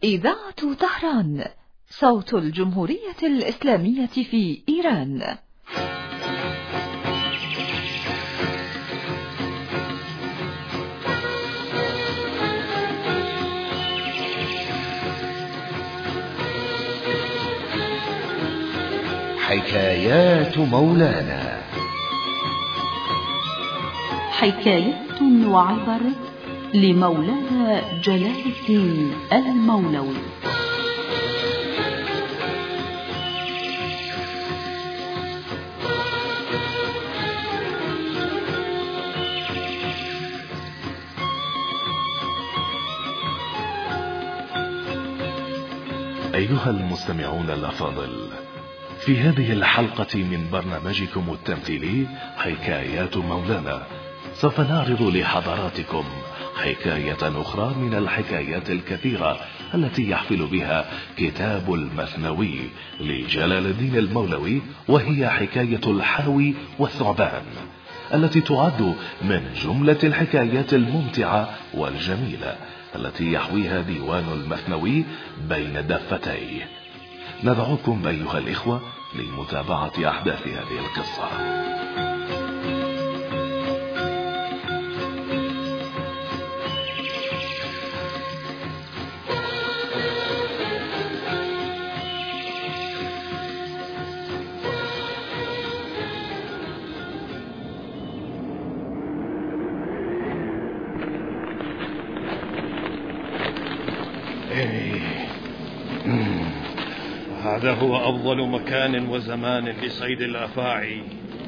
إذاعة طهران، صوت الجمهورية الإسلامية في إيران. حكايات مولانا. حكايات وعبر لمولانا جلال الدين المولوي. أيها المستمعون الأفاضل، في هذه الحلقة من برنامجكم التمثيلي حكايات مولانا، سوف نعرض لحضراتكم حكاية أخرى من الحكايات الكثيرة التي يحفل بها كتاب المثنوي لجلال الدين المولوي، وهي حكاية الحاوي والثعبان، التي تعد من جملة الحكايات الممتعة والجميلة التي يحويها ديوان المثنوي بين دفتيه. ندعوكم أيها الإخوة لمتابعة أحداث هذه القصة. هذا هو أفضل مكان وزمان لصيد الأفاعي.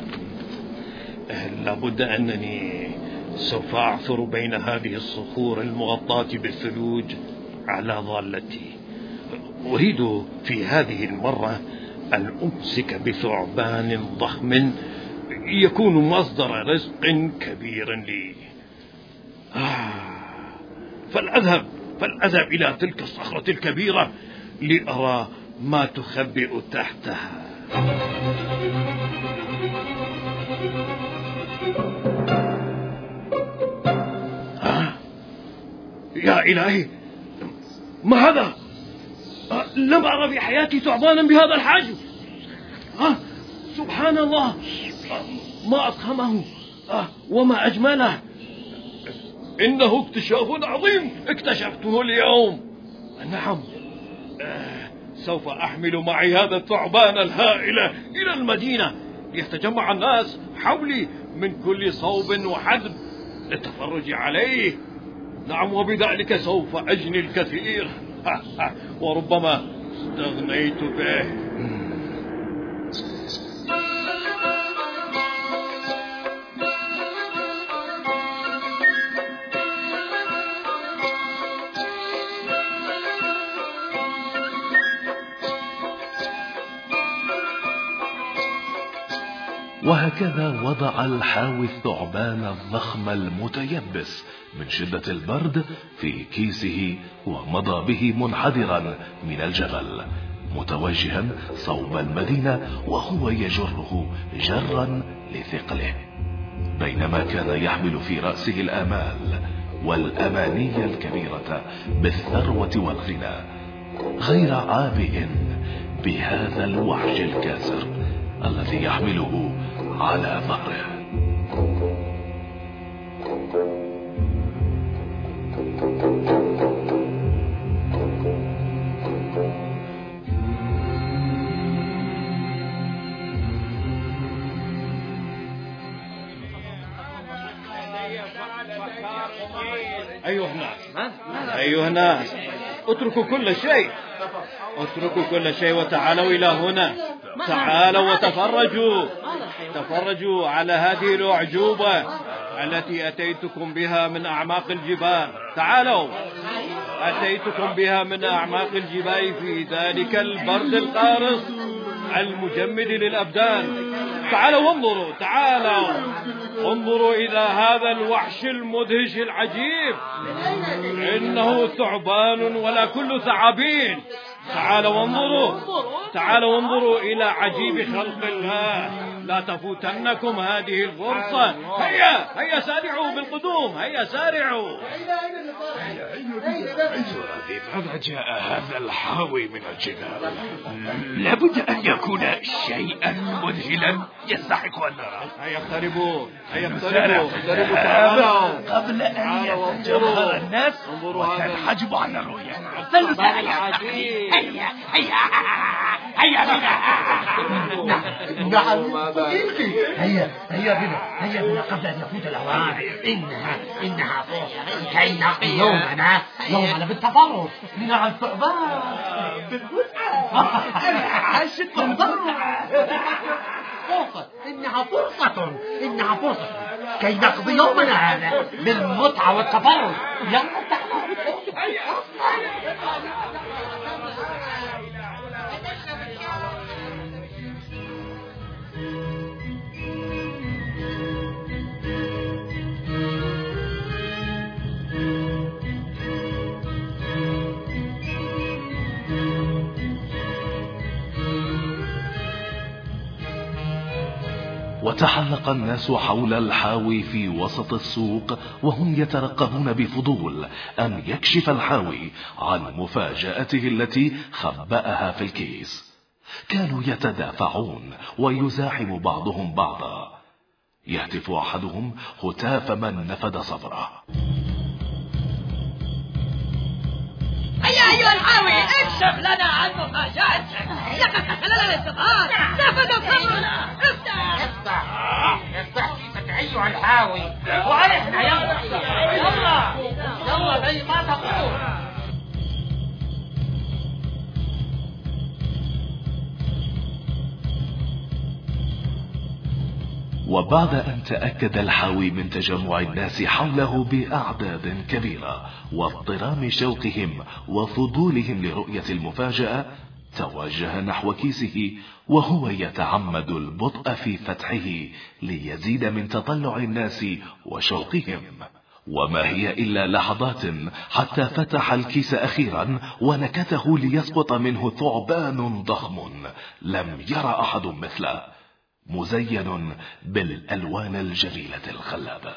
لابد أنني سوف أعثر بين هذه الصخور المغطاة بالثلوج على ضالتي. أريد في هذه المرة أن أمسك بثعبان ضخم يكون مصدر رزق كبير لي. فلأذهب إلى تلك الصخرة الكبيرة لأرى ما تخبئ تحتها. يا إلهي، ما هذا؟ لم أرى في حياتي ثعبانا بهذا الحجم. سبحان الله، ما أضخمه وما أجمله. إنه اكتشاف عظيم اكتشفته اليوم. نعم، سوف أحمل معي هذا الثعبان الهائل إلى المدينة ليتجمع الناس حولي من كل صوب وحدب للتفرج عليه. نعم، وبذلك سوف أجني الكثير وربما استغنيت به. وهكذا وضع الحاوي الثعبان الضخم المتيبس من شدة البرد في كيسه، ومضى به منحدرا من الجبل متوجها صوب المدينة، وهو يجره جرا لثقله، بينما كان يحمل في رأسه الآمال والأماني الكبيرة بالثروة والغنى، غير عابئ بهذا الوحش الكاسر الذي يحمله على ظهره. أيها الناس، اتركوا كل شيء، اتركوا كل شيء وتعالوا إلى هنا. تعالوا تفرجوا على هذه الأعجوبة التي أتيتكم بها من أعماق الجبال. تعالوا، أتيتكم بها من أعماق الجبال في ذلك البرد القارس المجمد للأبدان. تعالوا انظروا إلى هذا الوحش المدهش العجيب. إنه ثعبان ولا كل ثعابين. تعالوا انظروا إلى عجيب خلق الله. لا تفوتنكم هذه الفرصة. هيا هيا سارعوا بالقدوم، هيا سارعوا. لماذا جاء هذا الحاوي من الجبال؟ لابد أن يكون شيئا مذهلا يستحق أن نراه. هيا اقتربوا، هيا اقتربوا، اقتربوا قبل أن يتجمهر الناس وتنحجب عن الرؤية. فلنسارع. هيا هيا هيا بنا. نعم هيا بنا قبل أن يفوت الأوان. إنها فرصة كي نقضي يومنا بالتفرج مع الثعبان بالمتعة. إنها فرصة كي نقضي يومنا هذا بالمتعة والتفرج. وتحلق الناس حول الحاوي في وسط السوق وهم يترقبون بفضول أن يكشف الحاوي عن مفاجأته التي خبأها في الكيس. كانوا يتدافعون ويزاحم بعضهم بعضا. يهتف أحدهم هتاف من نفد صبره. هيا أيها الحاوي اكشف لنا عن مفاجأتك. لقد خللنا الاستقرار، نفد صبرنا. افتح كيسك أيها الحاوي وعرفنا. يلا زي ما تقول. وبعد أن تأكد الحاوي من تجمع الناس حوله بأعداد كبيرة واضطرام شوقهم وفضولهم لرؤية المفاجأة، توجه نحو كيسه وهو يتعمد البطء في فتحه ليزيد من تطلع الناس وشوقهم. وما هي إلا لحظات حتى فتح الكيس أخيرا ونكته ليسقط منه ثعبان ضخم لم يرى أحد مثله، مزين بالألوان الجميلة الخلابة.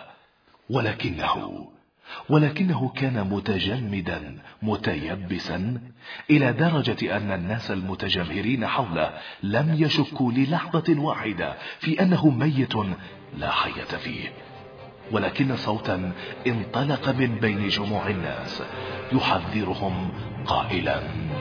ولكنه كان متجمدا متيبسا إلى درجة أن الناس المتجمهرين حوله لم يشكوا للحظة واحدة في أنه ميت لا حياة فيه. ولكن صوتا انطلق من بين جموع الناس يحذرهم قائلا: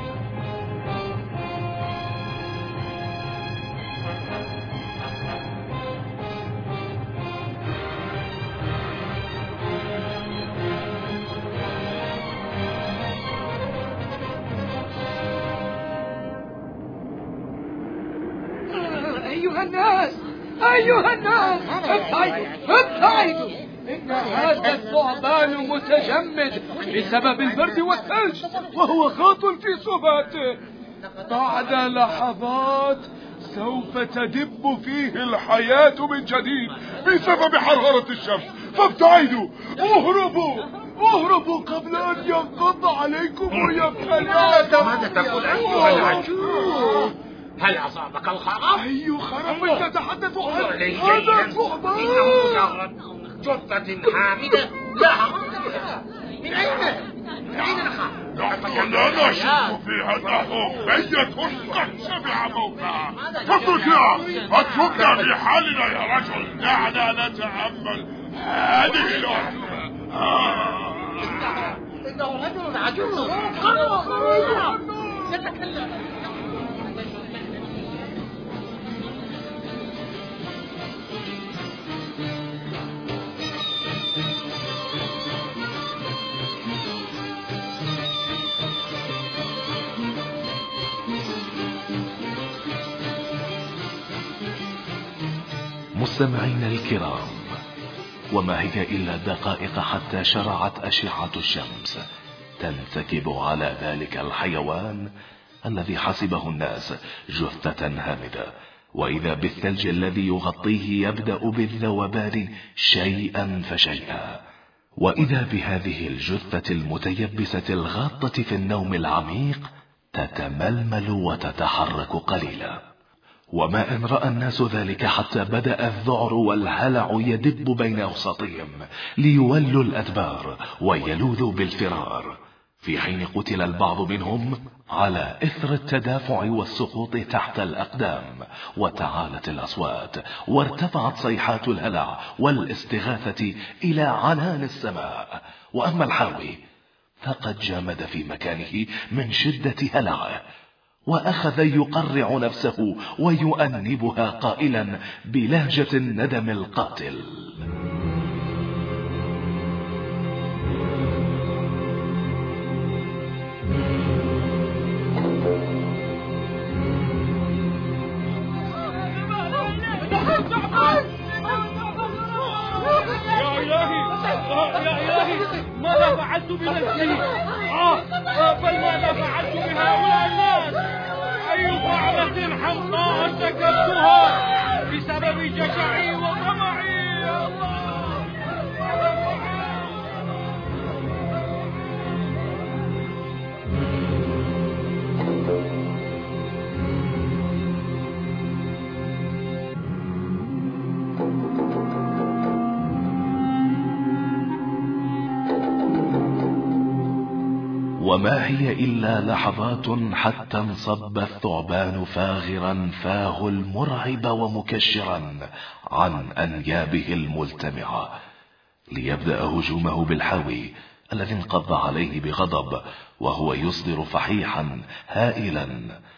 أيها الناس ابتعدوا. إن هذا الثعبان متجمد بسبب البرد والثلج وهو خاط في صباته. بعد لحظات سوف تدب فيه الحياة من جديد بسبب حرارة الشمس، فابتعدوا. اهربوا قبل أن ينقض عليكم ويبقى. ماذا تقول أيها العجوز؟ هل أصابك الخرف؟ أي خرف أنت تتحدث عنه؟ هذا ثعبان. إنه مجرد جثة حامدة لا حقيقة لها. من أين نحن؟ نحن لا نشك فيها أنه ميت قد سمع موتها. اتركنا في حالنا يا رجل. دعنا نتأمل هذه الأمة. إنه رجل عجوز يتكلم. مستمعين الكرام، وما هي إلا دقائق حتى شرعت أشعة الشمس تنسكب على ذلك الحيوان الذي حسبه الناس جثة هامدة، وإذا بالثلج الذي يغطيه يبدأ بالذوبان شيئا فشيئا، وإذا بهذه الجثة المتيبسة الغاطة في النوم العميق تتململ وتتحرك قليلا، وما إن رأى الناس ذلك حتى بدأ الذعر والهلع يدب بين أوساطهم ليولوا الأدبار ويلوذوا بالفرار، في حين قتل البعض منهم على إثر التدافع والسقوط تحت الأقدام، وتعالت الأصوات وارتفعت صيحات الهلع والاستغاثة إلى عنان السماء. وأما الحاوي فقد جامد في مكانه من شدة هلعه، وأخذ يقرع نفسه ويؤنبها قائلا بلهجة الندم القاتل: يا إلهي ماذا فعلت بنفسي؟ بل ماذا فعلت بهؤلاء الناس؟ أي فعلة حمقاء ارتكبتها بسبب جشعي وطمعي؟ يا الله. وما هي إلا لحظات حتى انصب الثعبان فاغرا فاه المرعب ومكشرا عن أنيابه الملتمعة، ليبدأ هجومه بالحاوي الذي انقض عليه بغضب وهو يصدر فحيحا هائلا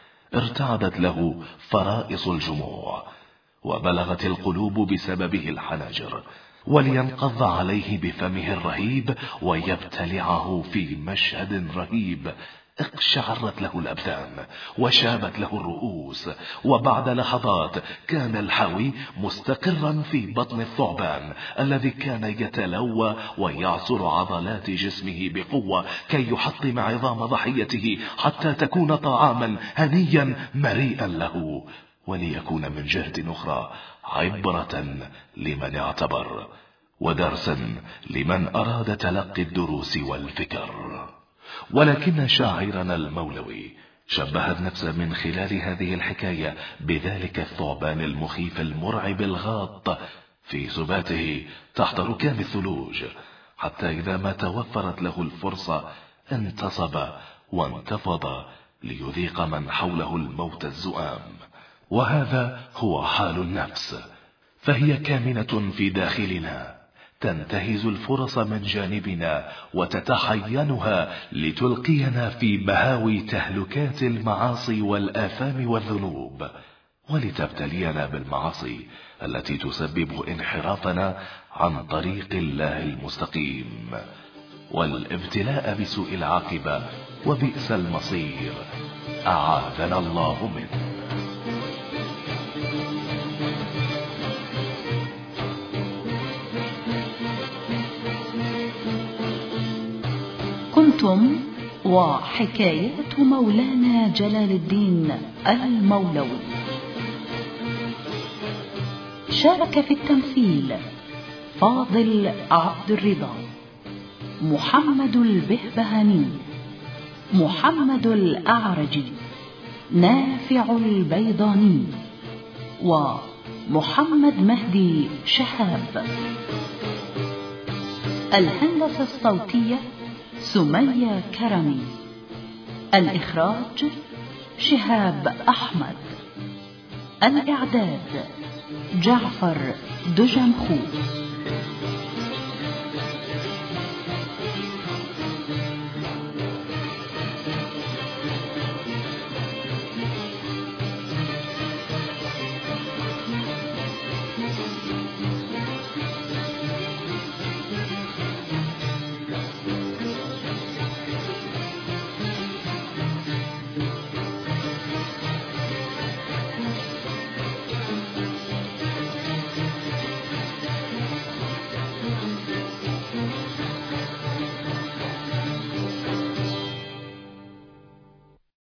ارتعدت له فرائص الجموع وبلغت القلوب بسببه الحناجر، ولينقض عليه بفمه الرهيب ويبتلعه في مشهد رهيب اقشعرت له الأبدان وشابت له الرؤوس. وبعد لحظات كان الحاوي مستقرا في بطن الثعبان الذي كان يتلوى ويعصر عضلات جسمه بقوة كي يحطم عظام ضحيته حتى تكون طعاما هنيا مريئا له، وليكون من جهة أخرى عبرة لمن اعتبر ودرسا لمن أراد تلقي الدروس والفكر. ولكن شاعرنا المولوي شبه النفس من خلال هذه الحكاية بذلك الثعبان المخيف المرعب الغاط في سباته تحت ركام الثلوج، حتى إذا ما توفرت له الفرصة انتصب وانتفض ليذيق من حوله الموت الزؤام. وهذا هو حال النفس، فهي كامنة في داخلنا تنتهز الفرص من جانبنا وتتحينها لتلقينا في مهاوي تهلكات المعاصي والآثام والذنوب، ولتبتلينا بالمعاصي التي تسبب انحرافنا عن طريق الله المستقيم، والابتلاء بسوء العاقبة وبئس المصير أعاذنا الله منه. كنتم وحكايات مولانا جلال الدين المولوي. شارك في التمثيل فاضل عبد الرضا، محمد البهبهاني، محمد الأعرجي، نافع البيضاني، ومحمد مهدي شهاب. الهندسة الصوتية سمية كرمي. الإخراج شهاب أحمد. الإعداد جعفر دجنخو.